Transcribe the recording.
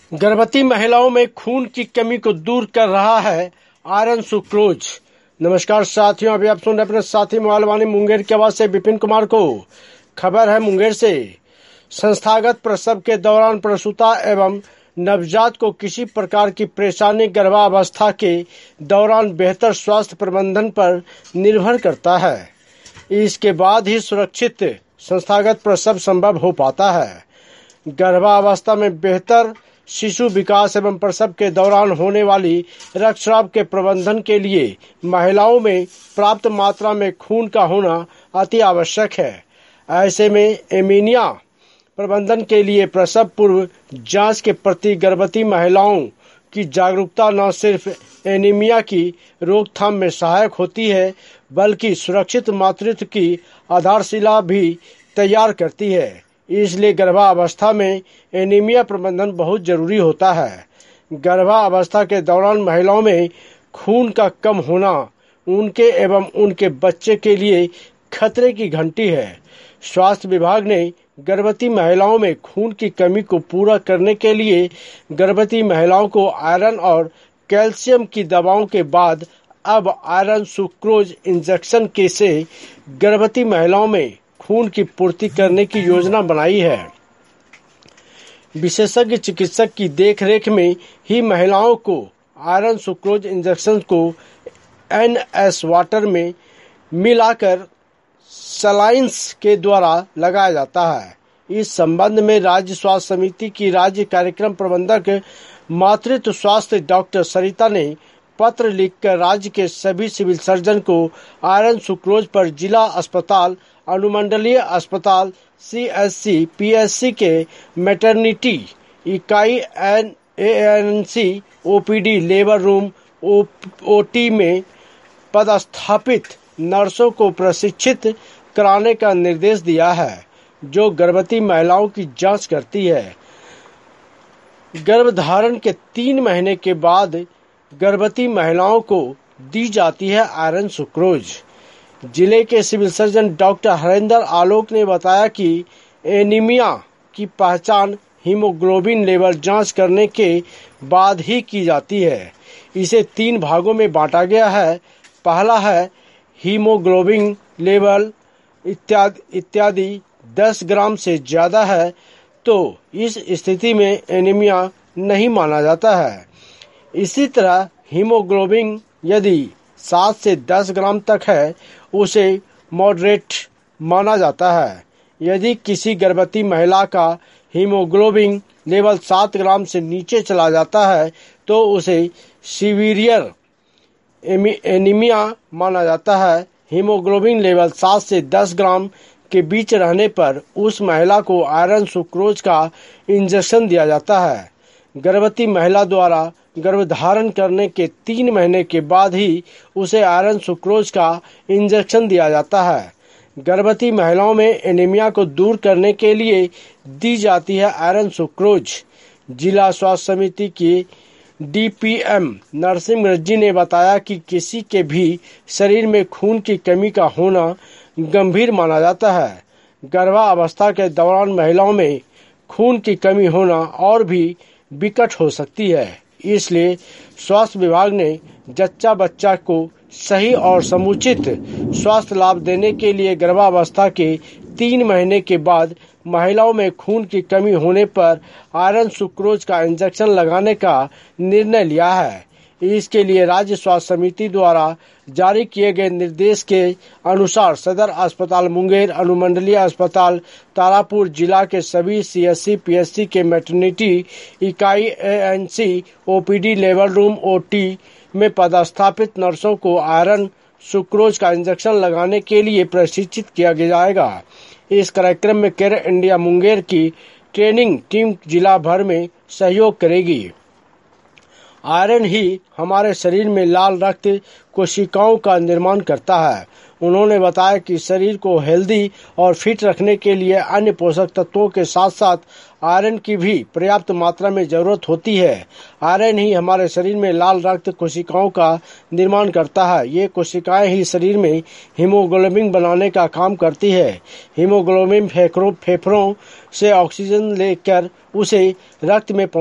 गर्भवती महिलाओं में खून की कमी को दूर कर रहा है आयरन सुक्रोज। नमस्कार साथियों, अभी आप सुन रहे अपने साथी मोबाइल वाणी मुंगेर की आवाज से विपिन कुमार को। खबर है मुंगेर से। संस्थागत प्रसव के दौरान प्रसूता एवं नवजात को किसी प्रकार की परेशानी गर्भावस्था के दौरान बेहतर स्वास्थ्य प्रबंधन पर निर्भर करता है। इसके बाद ही सुरक्षित संस्थागत प्रसव संभव हो पाता है। गर्भावस्था में बेहतर शिशु विकास एवं प्रसव के दौरान होने वाली रक्तस्राव के प्रबंधन के लिए महिलाओं में पर्याप्त मात्रा में खून का होना अति आवश्यक है। ऐसे में एनीमिया प्रबंधन के लिए प्रसव पूर्व जांच के प्रति गर्भवती महिलाओं की जागरूकता न सिर्फ एनीमिया की रोकथाम में सहायक होती है, बल्कि सुरक्षित मातृत्व की आधारशिला भी तैयार करती है। इसलिए गर्भावस्था में एनीमिया प्रबंधन बहुत जरूरी होता है। गर्भावस्था के दौरान महिलाओं में खून का कम होना उनके एवं उनके बच्चे के लिए खतरे की घंटी है। स्वास्थ्य विभाग ने गर्भवती महिलाओं में खून की कमी को पूरा करने के लिए गर्भवती महिलाओं को आयरन और कैल्शियम की दवाओं के बाद अब आयरन सुक्रोज इंजेक्शन के से गर्भवती महिलाओं में खून की पूर्ति करने की योजना बनाई है। विशेषज्ञ चिकित्सक की देखरेख में ही महिलाओं को आयरन सुक्रोज इंजेक्शन को NS वाटर में मिलाकर सलाइंस के द्वारा लगाया जाता है। इस संबंध में राज्य स्वास्थ्य समिति की राज्य कार्यक्रम प्रबंधक मातृत्व स्वास्थ्य डॉक्टर सरिता ने पत्र लिखकर राज्य के सभी सिविल सर्जन को आयरन सुक्रोज पर जिला अस्पताल, अनुमंडलीय अस्पताल, CSC, PSC के मैटरनिटी इकाई, ANC, OPD, labour room, OT में पदस्थापित नर्सों को प्रशिक्षित कराने का निर्देश दिया है, जो गर्भवती महिलाओं की जांच करती है। गर्भधारण के 3 महीने के बाद गर्भवती महिलाओं को दी जाती है आयरन सुक्रोज। जिले के civil surgeon doctor Harendra Alok ने बताया कि एनीमिया की पहचान हीमोग्लोबिन लेवल जांच करने के बाद ही की जाती है। इसे 3 भागों में बांटा गया है। पहला है हीमोग्लोबिन लेवल इत्यादि 10 ग्राम से ज्यादा है तो इस स्थिति में एनीमिया नहीं माना जाता है। इसी तरह हीमोग्लोबिन यदि 7 से 10 ग्राम तक है उसे मॉडरेट माना जाता है। यदि किसी गर्भवती महिला का हीमोग्लोबिन लेवल 7 ग्राम से नीचे चला जाता है तो उसे सीवियर एनीमिया माना जाता है। हीमोग्लोबिन लेवल 7 से 10 ग्राम के बीच रहने पर उस महिला को आयरन सुक्रोज का इंजेक्शन दिया जाता है। गर्भवती महिला द्वारा गर्भधारण करने के 3 महीने के बाद ही उसे आयरन सुक्रोज का इंजेक्शन दिया जाता है। गर्भवती महिलाओं में एनीमिया को दूर करने के लिए दी जाती है आयरन सुक्रोज। जिला स्वास्थ्य समिति की DPM नरसिंह रज्जी ने बताया कि किसी के भी शरीर में खून की कमी का होना गंभीर माना जाता है। गर्भावस्था के दौरान महिलाओं में खून की कमी होना और भी विकट हो सकती है। इसलिए स्वास्थ्य विभाग ने जच्चा बच्चा को सही और समुचित स्वास्थ्य लाभ देने के लिए गर्भावस्था के 3 महीने के बाद महिलाओं में खून की कमी होने पर आयरन सुक्रोज का इंजेक्शन लगाने का निर्णय लिया है। इसके लिए राज्य स्वास्थ्य समिति द्वारा जारी किए गए निर्देश के अनुसार सदर अस्पताल मुंगेर, अनुमंडलीय अस्पताल तारापुर, जिला के सभी CSC, PSC के मैटरनिटी इकाई, ANC, OPD, labour room, OT में पदस्थापित नर्सों को आयरन सुक्रोज का इंजेक्शन लगाने के लिए प्रशिक्षित किया जाएगा। इस कार्यक्रम में केयर इंडिया मुंगेर की ट्रेनिंग टीम जिला भर में सहयोग करेगी। आयरन ही हमारे शरीर में लाल रक्त कोशिकाओं का निर्माण करता है। उन्होंने बताया कि शरीर को हेल्दी और फिट रखने के लिए अन्य पोषक तत्वों के साथ साथ आयरन की भी पर्याप्त मात्रा में जरूरत होती है। आयरन ही हमारे शरीर में लाल रक्त कोशिकाओं का निर्माण करता है। ये कोशिकाएं ही शरीर में हीमोग्लोबिन बनाने का काम करती है। हीमोग्लोबिन फेफड़ों से ऑक्सीजन लेकर उसे रक्त में